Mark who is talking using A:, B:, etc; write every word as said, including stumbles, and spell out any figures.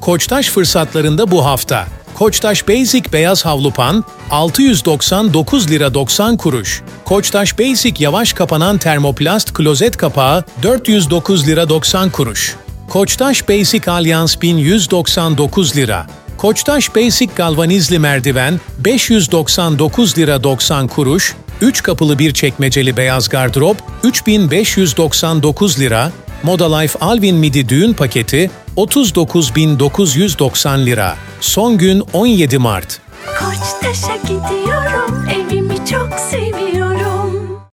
A: Koçtaş fırsatlarında bu hafta. Koçtaş Basic beyaz havlu pan altı yüz doksan dokuz lira doksan kuruş. Koçtaş Basic yavaş kapanan termoplast klozet kapağı dört yüz dokuz lira doksan kuruş. Koçtaş Basic Alyans bin yüz doksan dokuz lira. Koçtaş Basic galvanizli merdiven beş yüz doksan dokuz lira doksan kuruş. üç kapılı bir çekmeceli beyaz gardırop üç bin beş yüz doksan dokuz lira. Modalife Alvin Midi düğün paketi otuz dokuz bin dokuz yüz doksan lira. Son gün on yedi Mart.
B: Koçtaş'a gidiyorum, evimi çok seviyorum.